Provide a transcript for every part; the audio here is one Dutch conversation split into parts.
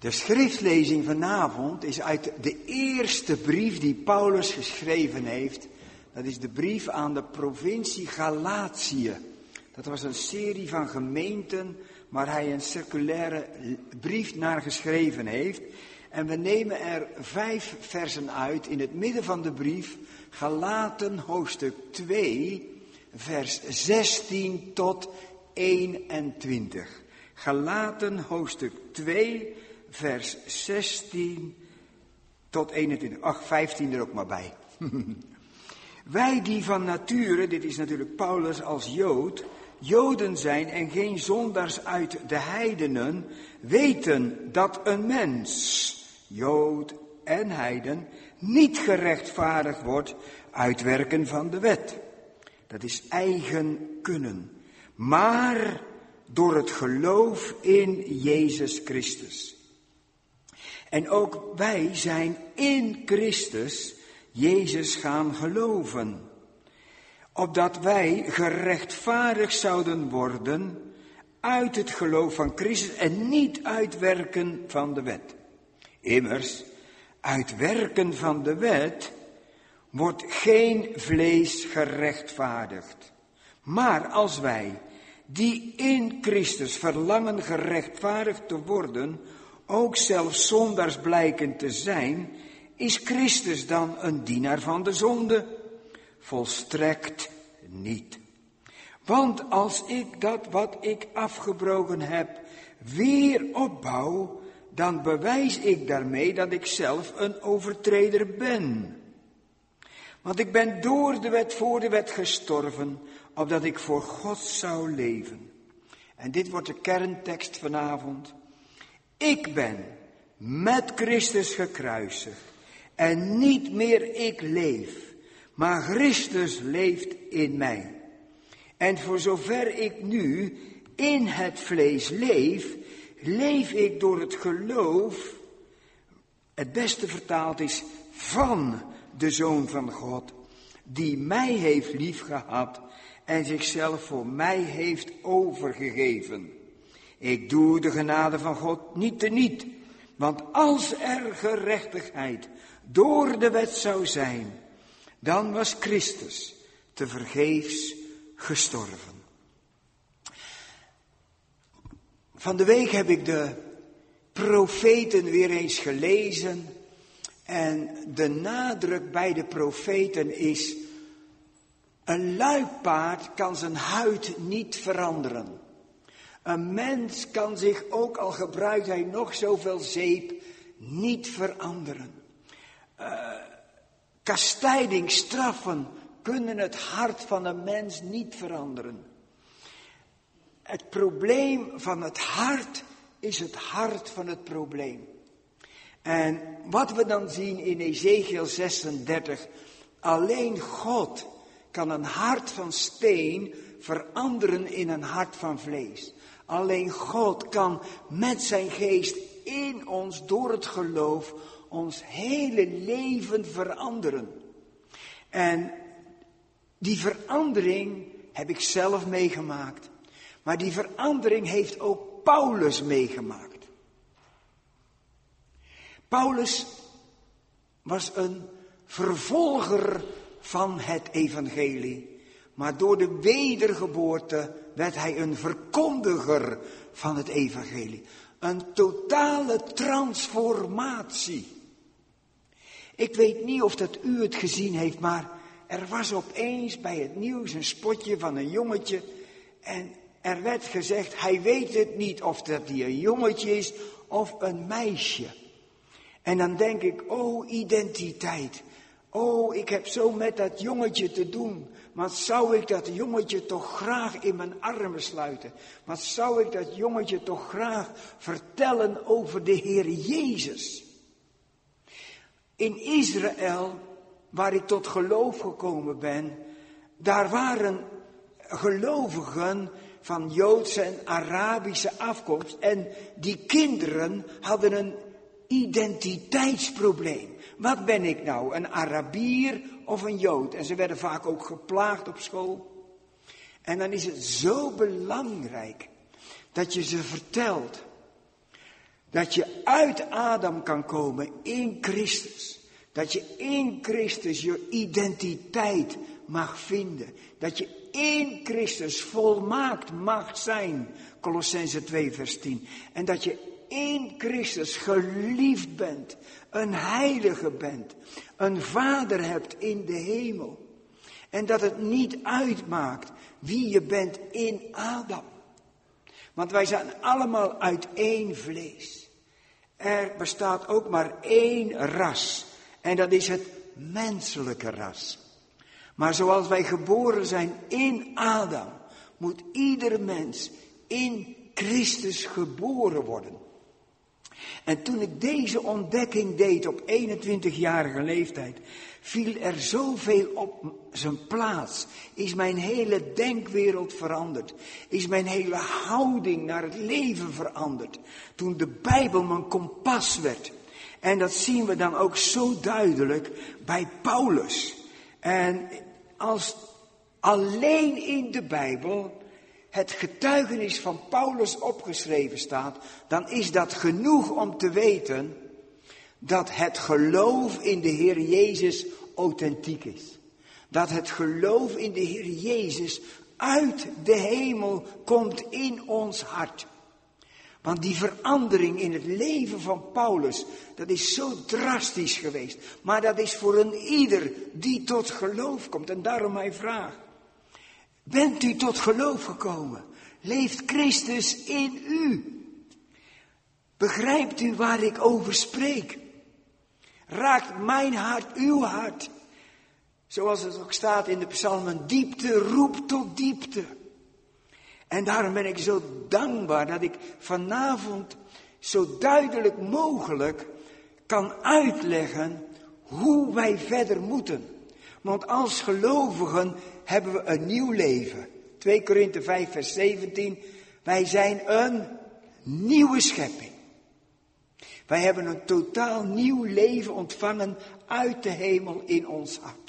De schriftlezing vanavond is uit de eerste brief die Paulus geschreven heeft. Dat is de brief aan de provincie Galatië. Dat was een serie van gemeenten waar hij een circulaire brief naar geschreven heeft. En we nemen er 5 versen uit in het midden van de brief. Galaten hoofdstuk 2, vers 16 tot 21. Galaten hoofdstuk 2, vers 16 tot 21. 15 er ook maar bij. Wij die van nature, dit is natuurlijk Paulus als Joden zijn en geen zondaars uit de heidenen, weten dat een mens, Jood en heiden, niet gerechtvaardigd wordt uit werken van de wet. Dat is eigen kunnen. Maar door het geloof in Jezus Christus. En ook wij zijn in Christus Jezus gaan geloven. Opdat wij gerechtvaardigd zouden worden uit het geloof van Christus en niet uit werken van de wet. Immers, uit werken van de wet wordt geen vlees gerechtvaardigd. Maar als wij, die in Christus verlangen gerechtvaardigd te worden, ook zelfs zondaars blijken te zijn, is Christus dan een dienaar van de zonde? Volstrekt niet. Want als ik dat wat ik afgebroken heb weer opbouw, dan bewijs ik daarmee dat ik zelf een overtreder ben. Want ik ben door de wet, voor de wet gestorven, opdat ik voor God zou leven. En dit wordt de kerntekst vanavond. Ik ben met Christus gekruisigd en niet meer ik leef, maar Christus leeft in mij. En voor zover ik nu in het vlees leef, leef ik door het geloof, het beste vertaald is, van de Zoon van God, die mij heeft liefgehad en zichzelf voor mij heeft overgegeven. Ik doe de genade van God niet teniet, want als er gerechtigheid door de wet zou zijn, dan was Christus tevergeefs gestorven. Van de week heb ik de profeten weer eens gelezen en de nadruk bij de profeten is: een luipaard kan zijn huid niet veranderen. Een mens kan zich, ook al gebruikt hij nog zoveel zeep, niet veranderen. Kastijding, straffen kunnen het hart van een mens niet veranderen. Het probleem van het hart is het hart van het probleem. En wat we dan zien in Ezekiel 36, alleen God kan een hart van steen veranderen in een hart van vlees. Alleen God kan met zijn geest in ons, door het geloof, ons hele leven veranderen. En die verandering heb ik zelf meegemaakt. Maar die verandering heeft ook Paulus meegemaakt. Paulus was een vervolger van het evangelie. Maar door de wedergeboorte werd hij een verkondiger van het evangelie. Een totale transformatie. Ik weet niet of dat u het gezien heeft, maar er was opeens bij het nieuws een spotje van een jongetje. En er werd gezegd, hij weet het niet of dat hij een jongetje is of een meisje. En dan denk ik, oh identiteit. Oh, ik heb zo met dat jongetje te doen. Wat zou ik dat jongetje toch graag in mijn armen sluiten. Wat zou ik dat jongetje toch graag vertellen over de Heer Jezus. In Israël, waar ik tot geloof gekomen ben, daar waren gelovigen van Joodse en Arabische afkomst. En die kinderen hadden een identiteitsprobleem. Wat ben ik nou, een Arabier of een Jood? En ze werden vaak ook geplaagd op school. En dan is het zo belangrijk dat je ze vertelt Dat je uit Adam kan komen in Christus. Dat je in Christus je identiteit mag vinden. Dat je in Christus volmaakt mag zijn. Kolossenzen 2 vers 10. En dat je in Christus geliefd bent. Een heilige bent. Een vader hebt in de hemel. En dat het niet uitmaakt wie je bent in Adam. Want wij zijn allemaal uit één vlees. Er bestaat ook maar één ras. En dat is het menselijke ras. Maar zoals wij geboren zijn in Adam, moet ieder mens in Christus geboren worden. En toen ik deze ontdekking deed op 21-jarige leeftijd, viel er zoveel op zijn plaats. Is mijn hele denkwereld veranderd. Is mijn hele houding naar het leven veranderd. Toen de Bijbel mijn kompas werd. En dat zien we dan ook zo duidelijk bij Paulus. En als alleen in de Bijbel het getuigenis van Paulus opgeschreven staat, dan is dat genoeg om te weten dat het geloof in de Heer Jezus authentiek is. Dat het geloof in de Heer Jezus uit de hemel komt in ons hart. Want die verandering in het leven van Paulus, dat is zo drastisch geweest. Maar dat is voor een ieder die tot geloof komt. En daarom mijn vraag. Bent u tot geloof gekomen? Leeft Christus in u? Begrijpt u waar ik over spreek? Raakt mijn hart uw hart? Zoals het ook staat in de psalmen, diepte roept tot diepte. En daarom ben ik zo dankbaar dat ik vanavond zo duidelijk mogelijk kan uitleggen hoe wij verder moeten. Want als gelovigen hebben we een nieuw leven. 2 Korinthe 5 vers 17. Wij zijn een nieuwe schepping. Wij hebben een totaal nieuw leven ontvangen uit de hemel in ons hart.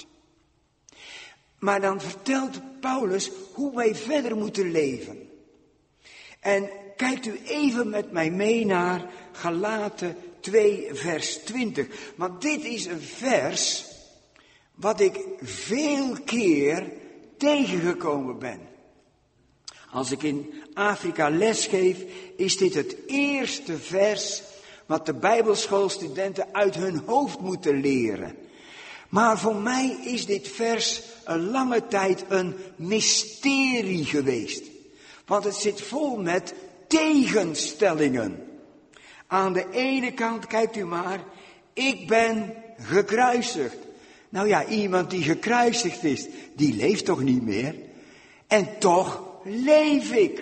Maar dan vertelt Paulus hoe wij verder moeten leven. En kijkt u even met mij mee naar Galaten 2 vers 20. Want dit is een vers wat ik veel keer tegengekomen ben. Als ik in Afrika lesgeef, is dit het eerste vers wat de Bijbelschoolstudenten uit hun hoofd moeten leren. Maar voor mij is dit vers een lange tijd een mysterie geweest. Want het zit vol met tegenstellingen. Aan de ene kant, kijkt u maar, ik ben gekruisigd. Nou ja, iemand die gekruisigd is, die leeft toch niet meer? En toch leef ik.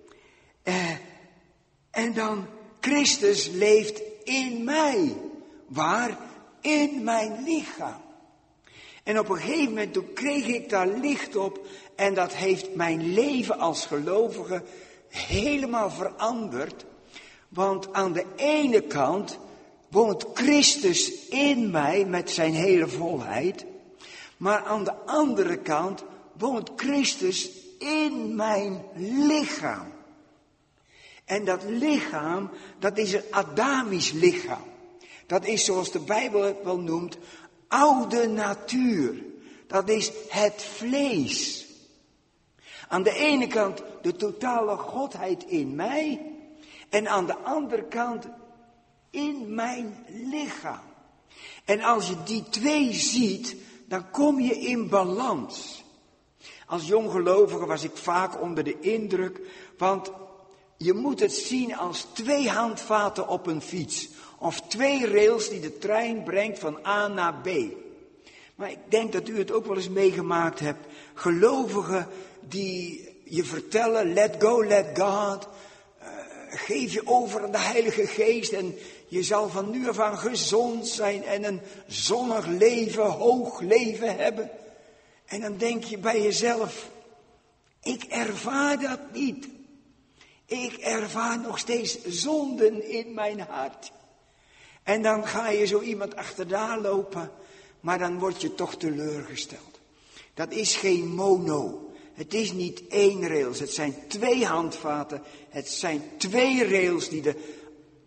En dan, Christus leeft in mij. Waar? In mijn lichaam. En op een gegeven moment toen kreeg ik daar licht op. En dat heeft mijn leven als gelovige helemaal veranderd. Want aan de ene kant woont Christus in mij met zijn hele volheid. Maar aan de andere kant woont Christus in mijn lichaam. En dat lichaam, dat is een Adamisch lichaam. Dat is zoals de Bijbel het wel noemt, oude natuur. Dat is het vlees. Aan de ene kant de totale godheid in mij. En aan de andere kant in mijn lichaam. En als je die twee ziet, dan kom je in balans. Als jonggelovige was ik vaak onder de indruk, want je moet het zien als 2 handvaten op een fiets. Of 2 rails die de trein brengt van A naar B. Maar ik denk dat u het ook wel eens meegemaakt hebt. Gelovigen die je vertellen, let go, let God. Geef je over aan de Heilige Geest en je zal van nu af aan gezond zijn en een zonnig leven, hoog leven hebben. En dan denk je bij jezelf, ik ervaar dat niet. Ik ervaar nog steeds zonden in mijn hart. En dan ga je zo iemand achterna lopen, maar dan word je toch teleurgesteld. Dat is geen mono. Het is niet 1 rails, het zijn 2 handvaten. Het zijn 2 rails die de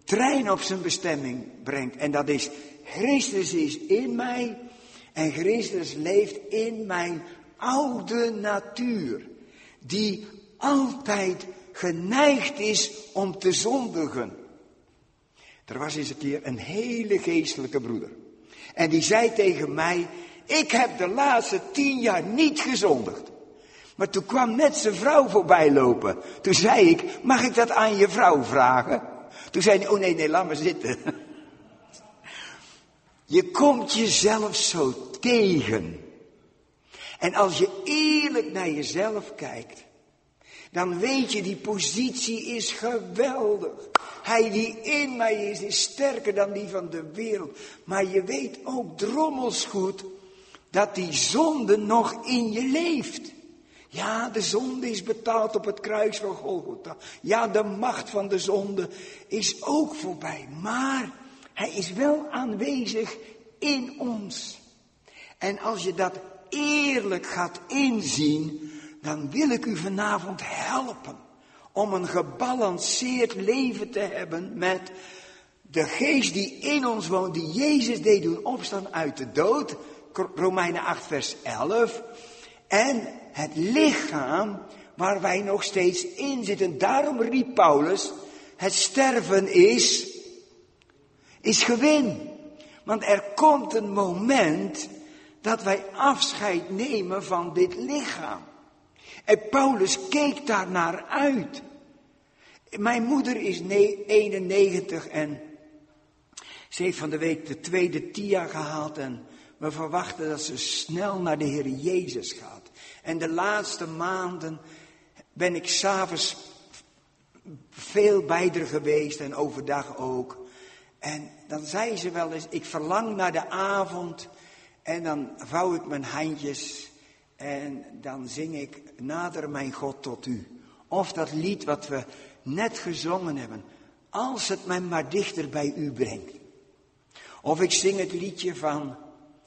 trein op zijn bestemming brengt. En dat is, Christus is in mij en Christus leeft in mijn oude natuur. Die altijd geneigd is om te zondigen. Er was eens een keer een hele geestelijke broeder. En die zei tegen mij, ik heb de laatste 10 jaar niet gezondigd. Maar toen kwam net zijn vrouw voorbij lopen. Toen zei ik, mag ik dat aan je vrouw vragen? Toen zei hij, oh nee, laat maar zitten. Je komt jezelf zo tegen. En als je eerlijk naar jezelf kijkt, dan weet je, die positie is geweldig. Hij die in mij is sterker dan die van de wereld. Maar je weet ook drommels goed dat die zonde nog in je leeft. Ja, de zonde is betaald op het kruis van Golgotha. Ja, de macht van de zonde is ook voorbij. Maar hij is wel aanwezig in ons. En als je dat eerlijk gaat inzien, dan wil ik u vanavond helpen om een gebalanceerd leven te hebben met de geest die in ons woont, die Jezus deed doen opstaan uit de dood, Romeinen 8 vers 11, en het lichaam waar wij nog steeds in zitten. Daarom riep Paulus, het sterven is gewin. Want er komt een moment dat wij afscheid nemen van dit lichaam. En Paulus keek daar naar uit. Mijn moeder is 91 en ze heeft van de week de 2e TIA gehaald en we verwachten dat ze snel naar de Heer Jezus gaat. En de laatste maanden ben ik 's avonds veel bij haar geweest en overdag ook. En dan zei ze wel eens, ik verlang naar de avond en dan vouw ik mijn handjes en dan zing ik, nader mijn God tot u. Of dat lied wat we net gezongen hebben, als het mij maar dichter bij u brengt. Of ik zing het liedje van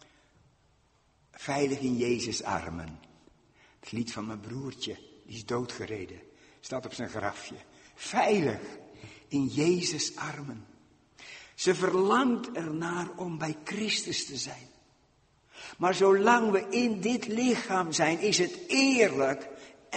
Veilig in Jezus' armen. Het lied van mijn broertje, die is doodgereden, staat op zijn grafje. Veilig in Jezus' armen. Ze verlangt ernaar om bij Christus te zijn. Maar zolang we in dit lichaam zijn, is het eerlijk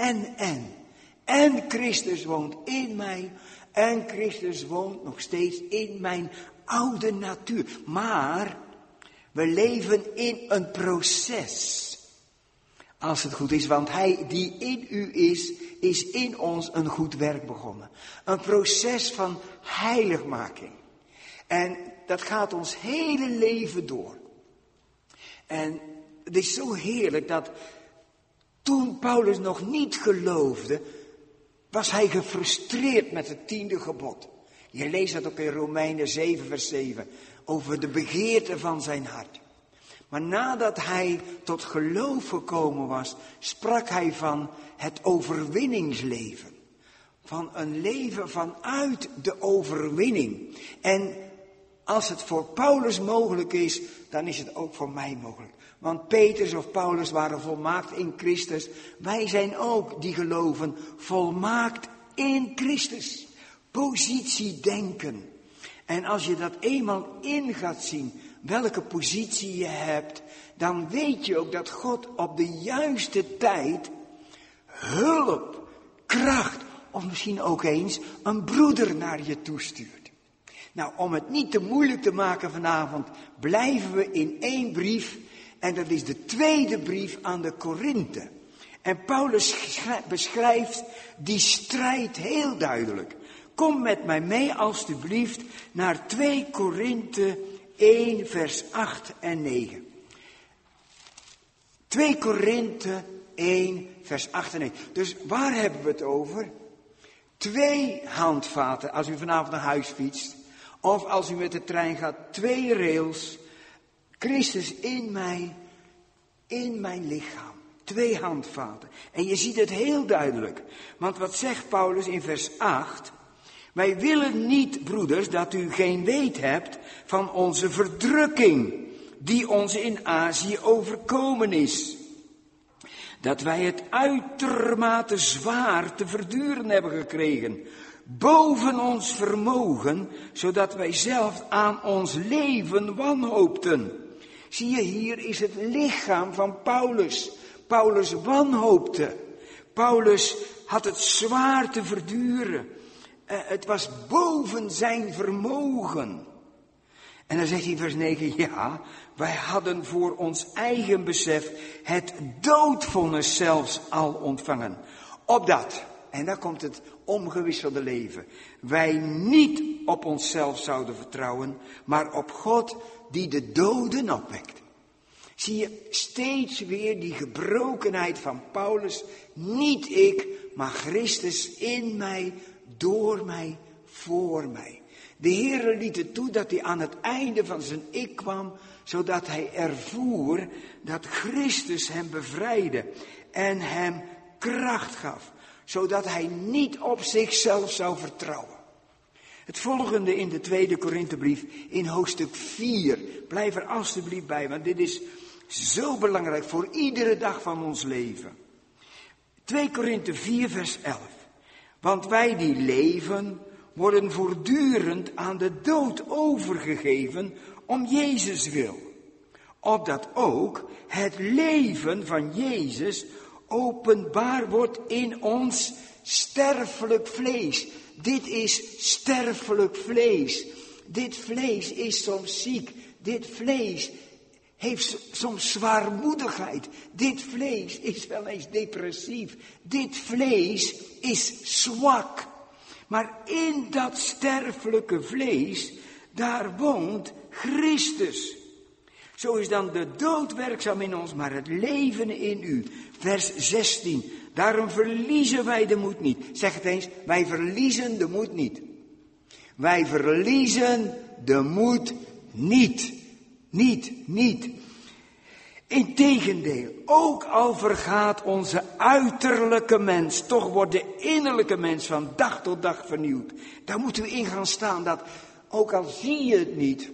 en Christus woont in mij en Christus woont nog steeds in mijn oude natuur. Maar we leven in een proces. Als het goed is, want hij die in u is in ons een goed werk begonnen. Een proces van heiligmaking. En dat gaat ons hele leven door. En het is zo heerlijk dat toen Paulus nog niet geloofde, was hij gefrustreerd met het 10e gebod. Je leest dat ook in Romeinen 7 vers 7, over de begeerte van zijn hart. Maar nadat hij tot geloof gekomen was, sprak hij van het overwinningsleven. Van een leven vanuit de overwinning. En als het voor Paulus mogelijk is, dan is het ook voor mij mogelijk. Want Petrus of Paulus waren volmaakt in Christus. Wij zijn ook, die geloven, volmaakt in Christus. Positie denken. En als je dat eenmaal in gaat zien, welke positie je hebt, dan weet je ook dat God op de juiste tijd hulp, kracht, of misschien ook eens een broeder naar je toestuurt. Nou, om het niet te moeilijk te maken vanavond, blijven we in 1 brief. En dat is de 2e brief aan de Korinthe. En Paulus beschrijft die strijd heel duidelijk. Kom met mij mee alstublieft naar 2 Korinthe 1 vers 8 en 9. 2 Korinthe 1 vers 8 en 9. Dus waar hebben we het over? 2 handvaten als u vanavond naar huis fietst. Of als u met de trein gaat, 2 rails. Christus in mij, in mijn lichaam. 2 handvaten. En je ziet het heel duidelijk. Want wat zegt Paulus in vers 8? Wij willen niet, broeders, dat u geen weet hebt van onze verdrukking die ons in Azië overkomen is. Dat wij het uitermate zwaar te verduren hebben gekregen. boven ons vermogen, zodat wij zelf aan ons leven wanhoopten. Zie je, hier is het lichaam van Paulus. Paulus wanhoopte. Paulus had het zwaar te verduren. Het was boven zijn vermogen. En dan zegt hij in vers 9, ja, wij hadden voor ons eigen besef het doodvonnis zelfs al ontvangen. Opdat, en daar komt het omgewisselde leven, wij niet op onszelf zouden vertrouwen, maar op God die de doden opwekt. Zie je steeds weer die gebrokenheid van Paulus, niet ik, maar Christus in mij, door mij, voor mij. De Heere liet het toe dat hij aan het einde van zijn ik kwam, zodat hij ervoer dat Christus hem bevrijdde en hem kracht gaf, zodat hij niet op zichzelf zou vertrouwen. Het volgende in de 2 Korinthebrief in hoofdstuk 4, blijf er alstublieft bij, want dit is zo belangrijk voor iedere dag van ons leven. 2 Korinthe 4 vers 11. Want wij die leven, worden voortdurend aan de dood overgegeven om Jezus wil. Opdat ook het leven van Jezus openbaar wordt in ons sterfelijk vlees. Dit is sterfelijk vlees. Dit vlees is soms ziek. Dit vlees heeft soms zwaarmoedigheid. Dit vlees is wel eens depressief. Dit vlees is zwak. Maar in dat sterfelijke vlees, daar woont Christus. Zo is dan de dood werkzaam in ons, maar het leven in u. Vers 16. Daarom verliezen wij de moed niet. Zeg het eens, wij verliezen de moed niet. Wij verliezen de moed niet. Niet. Integendeel, ook al vergaat onze uiterlijke mens, toch wordt de innerlijke mens van dag tot dag vernieuwd. Daar moeten we in gaan staan, dat ook al zie je het niet,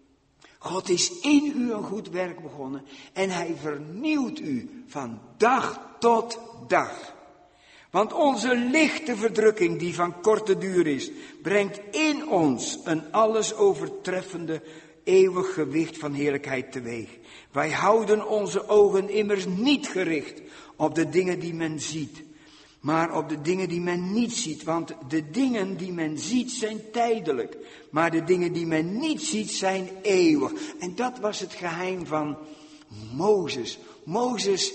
God is in u een goed werk begonnen en hij vernieuwt u van dag tot dag. Want onze lichte verdrukking, die van korte duur is, brengt in ons een alles overtreffende eeuwig gewicht van heerlijkheid teweeg. Wij houden onze ogen immers niet gericht op de dingen die men ziet, maar op de dingen die men niet ziet. Want de dingen die men ziet zijn tijdelijk, maar de dingen die men niet ziet zijn eeuwig. En dat was het geheim van Mozes. Mozes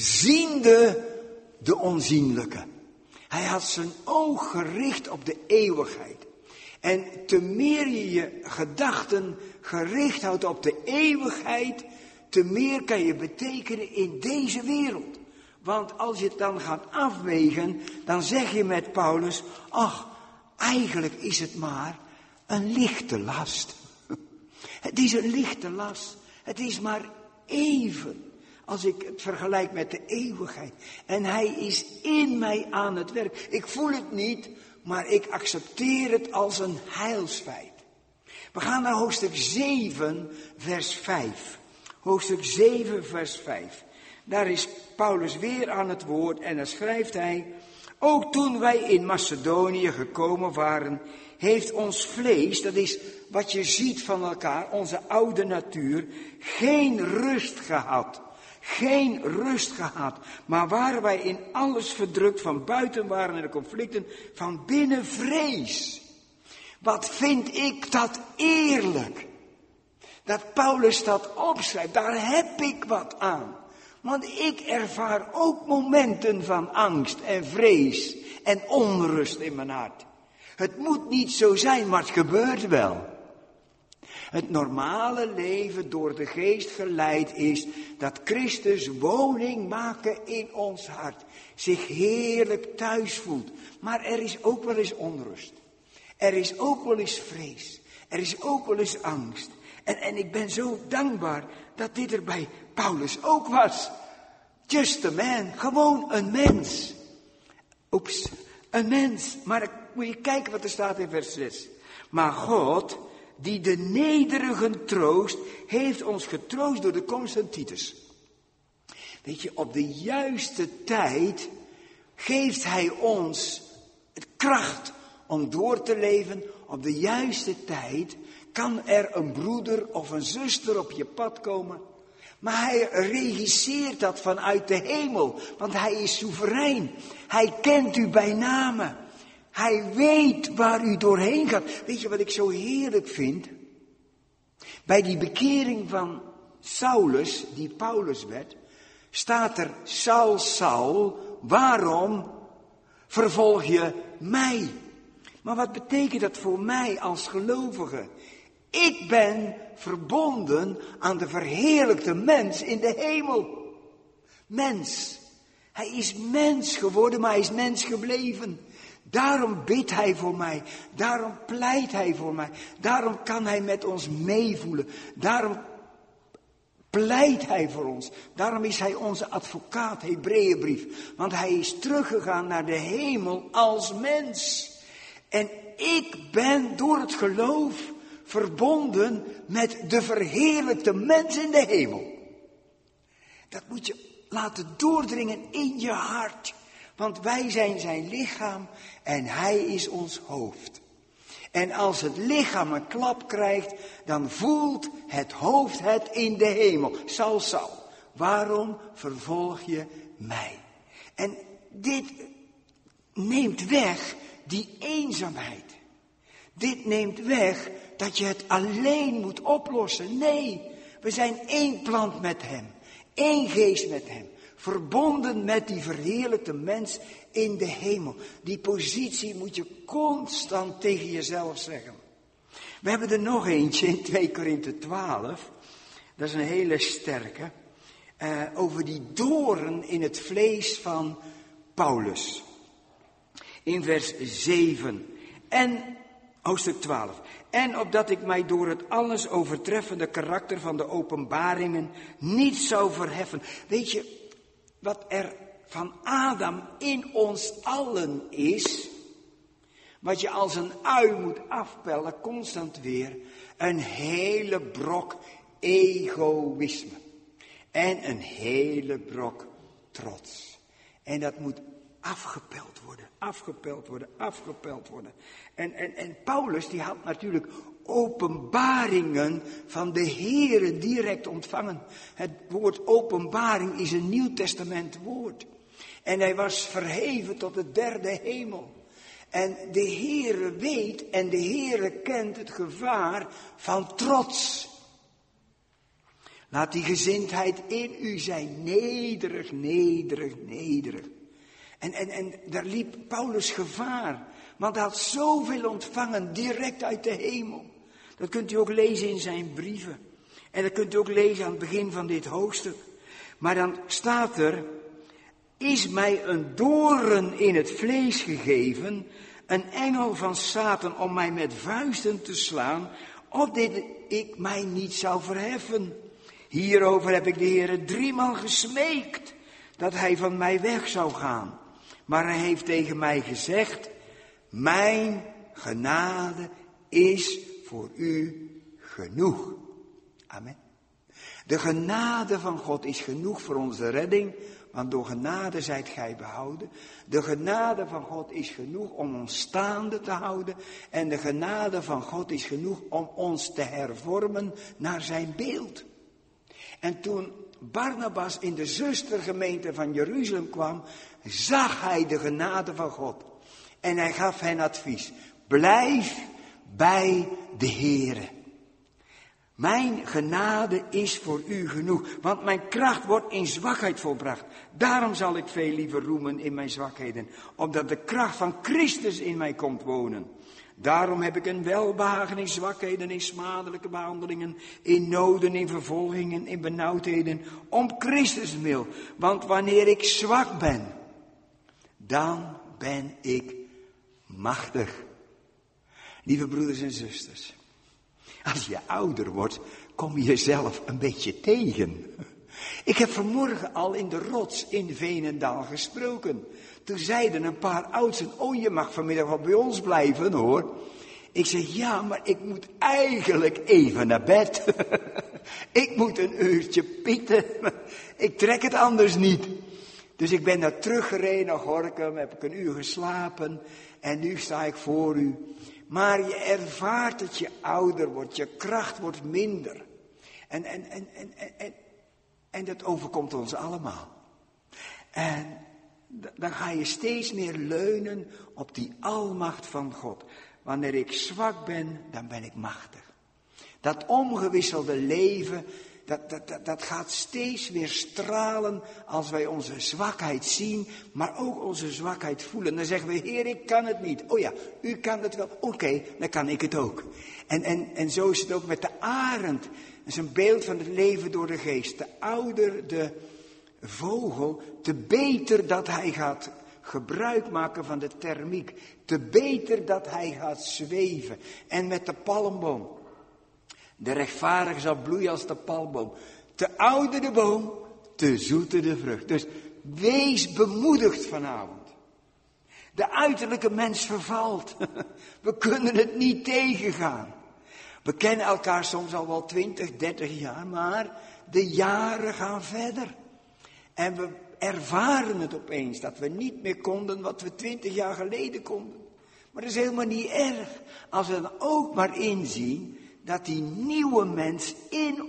ziende de onzienlijke. Hij had zijn oog gericht op de eeuwigheid. En te meer je je gedachten gericht houdt op de eeuwigheid, te meer kan je betekenen in deze wereld. Want als je het dan gaat afwegen, dan zeg je met Paulus, ach, eigenlijk is het maar een lichte last. Het is een lichte last. Het is maar even, als ik het vergelijk met de eeuwigheid. En hij is in mij aan het werk. Ik voel het niet, maar ik accepteer het als een heilsfeit. We gaan naar hoofdstuk 7, vers 5. Hoofdstuk 7, vers 5. Daar is Paulus weer aan het woord en dan schrijft hij: ook toen wij in Macedonië gekomen waren, heeft ons vlees, dat is wat je ziet van elkaar, onze oude natuur, geen rust gehad. Geen rust gehad, maar waren wij in alles verdrukt, van buiten waren er conflicten, van binnen vrees. Wat vind ik dat eerlijk, dat Paulus dat opschrijft, daar heb ik wat aan. Want ik ervaar ook momenten van angst en vrees en onrust in mijn hart. Het moet niet zo zijn, maar het gebeurt wel. Het normale leven door de geest geleid is dat Christus woning maken in ons hart. Zich heerlijk thuis voelt. Maar er is ook wel eens onrust. Er is ook wel eens vrees. Er is ook wel eens angst. En ik ben zo dankbaar dat dit er bij Paulus ook was. Just a man. Gewoon een mens. Oeps. Een mens. Maar moet je kijken wat er staat in vers 6. Maar God, die de nederigen troost, heeft ons getroost door de komst van Titus. Weet je, op de juiste tijd geeft hij ons het kracht om door te leven op de juiste tijd, kan er een broeder of een zuster op je pad komen. Maar hij regisseert dat vanuit de hemel, want hij is soeverein. Hij kent u bij name. Hij weet waar u doorheen gaat. Weet je wat ik zo heerlijk vind? Bij die bekering van Saulus, die Paulus werd, staat er: Saul, Saul, waarom vervolg je mij? Maar wat betekent dat voor mij als gelovige? Ik ben verbonden aan de verheerlijkte mens in de hemel. Mens. Hij is mens geworden, maar hij is mens gebleven. Daarom bidt hij voor mij. Daarom pleit hij voor mij. Daarom kan hij met ons meevoelen. Daarom pleit hij voor ons. Daarom is hij onze advocaat, Hebreeënbrief. Want hij is teruggegaan naar de hemel als mens. En ik ben door het geloof verbonden met de verheerlijkte mens in de hemel. Dat moet je laten doordringen in je hart. Want wij zijn zijn lichaam en hij is ons hoofd. En als het lichaam een klap krijgt, dan voelt het hoofd het in de hemel. Saul, Saul, waarom vervolg je mij? En dit neemt weg die eenzaamheid. Dit neemt weg dat je het alleen moet oplossen. Nee, we zijn één plant met hem. Één geest met hem. Verbonden met die verheerlijkte mens in de hemel. Die positie moet je constant tegen jezelf zeggen. We hebben er nog eentje in 2 Korinthe 12. Dat is een hele sterke. Over die doorn in het vlees van Paulus. In vers 7. En hoofdstuk 12. En opdat ik mij door het alles overtreffende karakter van de openbaringen niet zou verheffen. Weet je wat er van Adam in ons allen is? Wat je als een ui moet afpellen, constant weer. Een hele brok egoïsme. En een hele brok trots. En dat moet afgepeld worden, afgepeld worden, afgepeld worden. En Paulus die had natuurlijk openbaringen van de Heere direct ontvangen. Het woord openbaring is een Nieuw Testament woord. En hij was verheven tot de 3e hemel. En de Heere weet en de Heere kent het gevaar van trots. Laat die gezindheid in u zijn, nederig, nederig, nederig. En daar liep Paulus gevaar. Want hij had zoveel ontvangen direct uit de hemel. Dat kunt u ook lezen in zijn brieven. En dat kunt u ook lezen aan het begin van dit hoofdstuk. Maar dan staat er: is mij een doorn in het vlees gegeven, een engel van Satan om mij met vuisten te slaan, opdat ik mij niet zou verheffen. Hierover heb ik de Heere 3 maal gesmeekt, dat hij van mij weg zou gaan. Maar hij heeft tegen mij gezegd: mijn genade is voor u genoeg. Amen. De genade van God is genoeg voor onze redding, want door genade zijt gij behouden. De genade van God is genoeg om ons staande te houden. En de genade van God is genoeg om ons te hervormen naar zijn beeld. En toen Barnabas in de zustergemeente van Jeruzalem kwam, zag hij de genade van God. En hij gaf hen advies: blijf bij de Heere. Mijn genade is voor u genoeg, want mijn kracht wordt in zwakheid volbracht. Daarom zal ik veel liever roemen in mijn zwakheden, opdat de kracht van Christus in mij komt wonen. Daarom heb ik een welbehagen in zwakheden, in smadelijke behandelingen, in noden, in vervolgingen, in benauwdheden, om Christus wil. Want wanneer ik zwak ben, dan ben ik machtig. Lieve broeders en zusters, als je ouder wordt, kom je jezelf een beetje tegen. Ik heb vanmorgen al in de rots in Veenendaal gesproken. Toen zeiden een paar oudsten: oh, je mag vanmiddag wel bij ons blijven, hoor. Ik zeg: ja, maar ik moet eigenlijk even naar bed. Ik moet een uurtje pieten. Ik trek het anders niet. Dus ik ben daar teruggereden naar Gorinchem, heb ik een uur geslapen en nu sta ik voor u. Maar je ervaart dat je ouder wordt, je kracht wordt minder. En dat overkomt ons allemaal. En dan ga je steeds meer leunen op die almacht van God. Wanneer ik zwak ben, dan ben ik machtig. Dat omgewisselde leven, dat gaat steeds weer stralen als wij onze zwakheid zien, maar ook onze zwakheid voelen. Dan zeggen we, Heer, ik kan het niet. Oh ja, u kan het wel. Oké, dan kan ik het ook. En zo is het ook met de arend. Dat is een beeld van het leven door de geest. De ouder de vogel, te beter dat hij gaat gebruik maken van de thermiek. Te beter dat hij gaat zweven. En met de palmboom. De rechtvaardige zal bloeien als de palmboom. Te ouder de boom, te zoeter de vrucht. Dus wees bemoedigd vanavond. De uiterlijke mens vervalt. We kunnen het niet tegengaan. We kennen elkaar soms al wel 20, 30 jaar, maar de jaren gaan verder. En we ervaren het opeens, dat we niet meer konden wat we 20 jaar geleden konden. Maar dat is helemaal niet erg, als we dan ook maar inzien dat die nieuwe mens in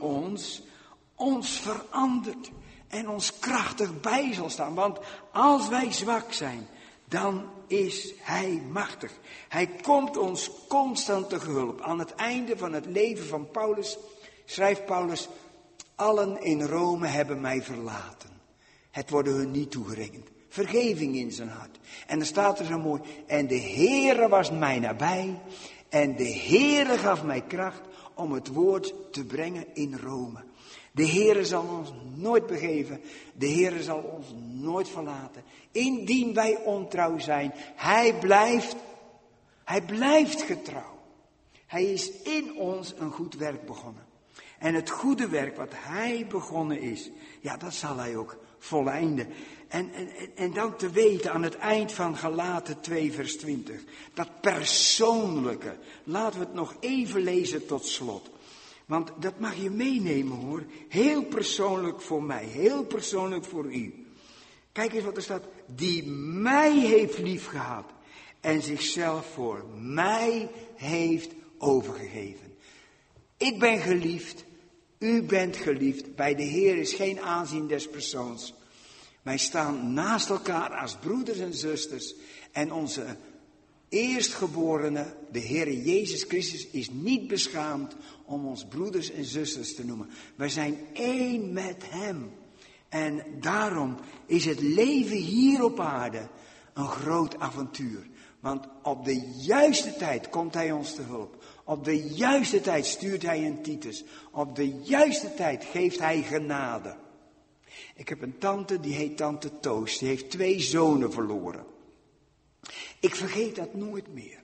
ons verandert en ons krachtig bij zal staan. Want als wij zwak zijn, dan is hij machtig. Hij komt ons constant te hulp. Aan het einde van het leven van Paulus schrijft Paulus: allen in Rome hebben mij verlaten. Het worden hun niet toegerekend. Vergeving in zijn hart. En dan staat er zo mooi: en de Heere was mij nabij. En de Heere gaf mij kracht om het woord te brengen in Rome. De Heere zal ons nooit begeven. De Heere zal ons nooit verlaten. Indien wij ontrouw zijn. Hij blijft getrouw. Hij is in ons een goed werk begonnen. En het goede werk wat hij begonnen is, ja, dat zal hij ook voleinden. En dan te weten aan het eind van Galaten 2 vers 20. Dat persoonlijke. Laten we het nog even lezen tot slot. Want dat mag je meenemen hoor. Heel persoonlijk voor mij. Heel persoonlijk voor u. Kijk eens wat er staat. Die mij heeft liefgehad. En zichzelf voor mij heeft overgegeven. Ik ben geliefd. U bent geliefd. Bij de Heer is geen aanzien des persoons. Wij staan naast elkaar als broeders en zusters. En onze eerstgeborene, de Heer Jezus Christus, is niet beschaamd om ons broeders en zusters te noemen. Wij zijn één met hem. En daarom is het leven hier op aarde een groot avontuur. Want op de juiste tijd komt hij ons te hulp. Op de juiste tijd stuurt hij een Titus. Op de juiste tijd geeft hij genade. Ik heb een tante, die heet tante Toos. Die heeft 2 zonen verloren. Ik vergeet dat nooit meer.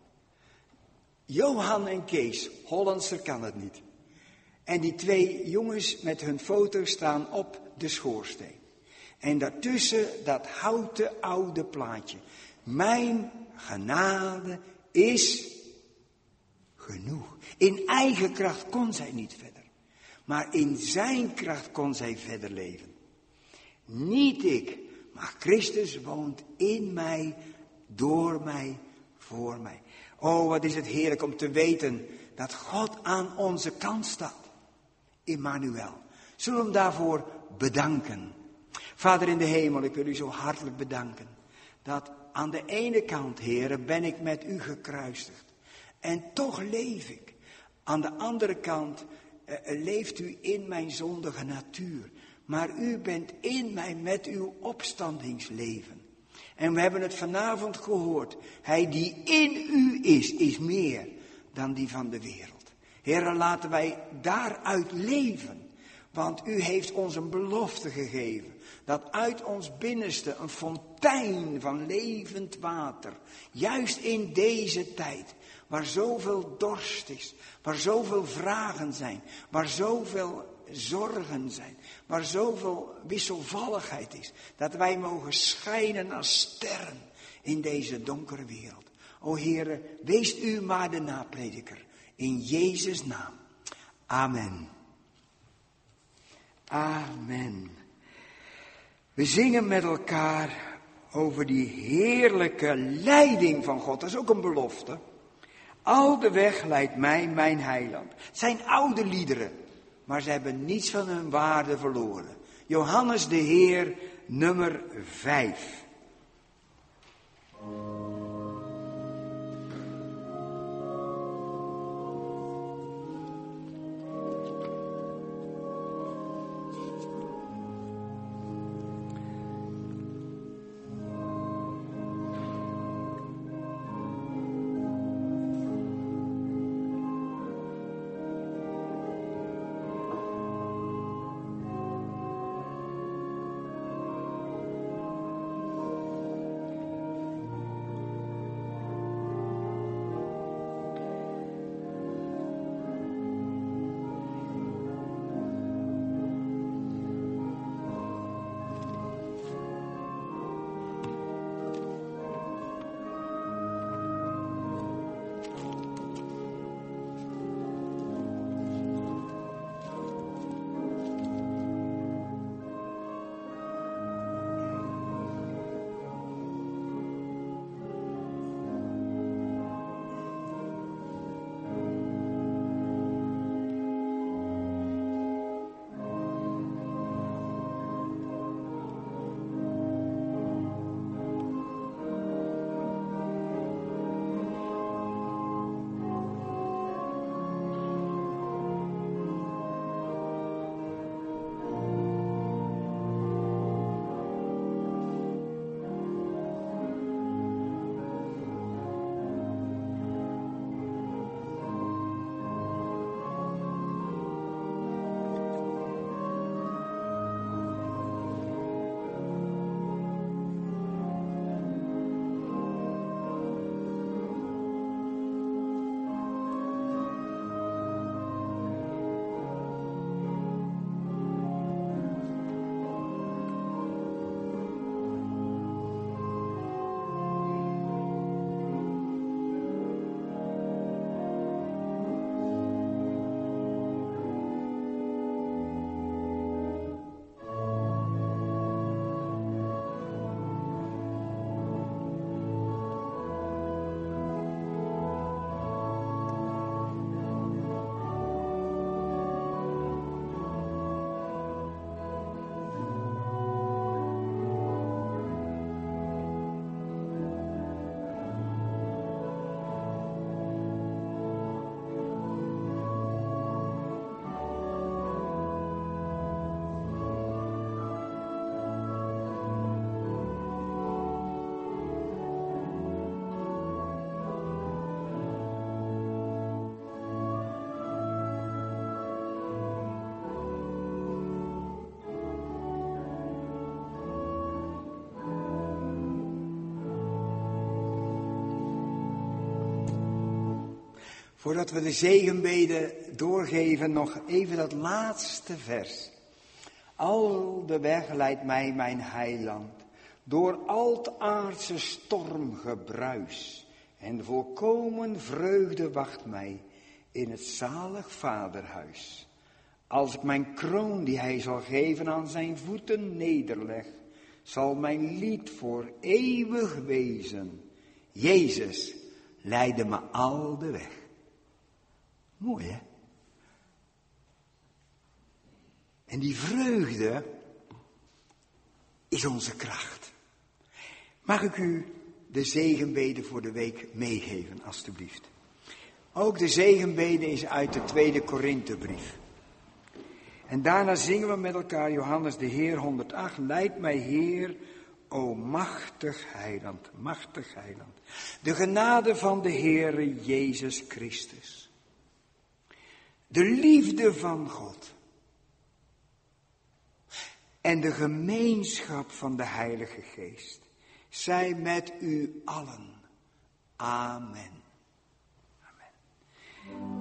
Johan en Kees, Hollandser kan het niet. En die 2 jongens met hun foto staan op de schoorsteen. En daartussen dat houten oude plaatje. Mijn genade is genoeg. In eigen kracht kon zij niet verder. Maar in zijn kracht kon zij verder leven. Niet ik, maar Christus woont in mij, door mij, voor mij. Oh, wat is het heerlijk om te weten dat God aan onze kant staat. Immanuel. Zullen we hem daarvoor bedanken. Vader in de hemel, ik wil u zo hartelijk bedanken. Dat aan de ene kant, Heere, ben ik met u gekruisigd. En toch leef ik. Aan de andere kant leeft u in mijn zondige natuur. Maar u bent in mij met uw opstandingsleven. En we hebben het vanavond gehoord. Hij die in u is meer dan die van de wereld. Heere, laten wij daaruit leven. Want u heeft ons een belofte gegeven. Dat uit ons binnenste een fontein van levend water. Juist in deze tijd. Waar zoveel dorst is. Waar zoveel vragen zijn. Waar zoveel zorgen zijn. Waar zoveel wisselvalligheid is. Dat wij mogen schijnen als sterren in deze donkere wereld. O Heere, wees u maar de naprediker. In Jezus' naam. Amen. Amen. We zingen met elkaar over die heerlijke leiding van God. Dat is ook een belofte. Al de weg leidt mij mijn heiland. Het zijn oude liederen, maar ze hebben niets van hun waarde verloren. Johannes de Heer, nummer 5. Voordat we de zegenbeden doorgeven, nog even dat laatste vers. Al de weg leidt mij mijn heiland, door al het aardse stormgebruis. En volkomen vreugde wacht mij in het zalig vaderhuis. Als ik mijn kroon die hij zal geven aan zijn voeten nederleg, zal mijn lied voor eeuwig wezen. Jezus leidde me al de weg. Mooi, hè? En die vreugde is onze kracht. Mag ik u de zegenbede voor de week meegeven, alstublieft? Ook de zegenbede is uit de 2 Korinthebrief. En daarna zingen we met elkaar Johannes de Heer 108. Leid mij Heer, o machtig heiland, machtig heiland. De genade van de Heere Jezus Christus. De liefde van God. En de gemeenschap van de Heilige Geest. Zij met u allen. Amen. Amen.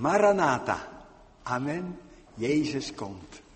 Maranatha. Amen. Jezus komt.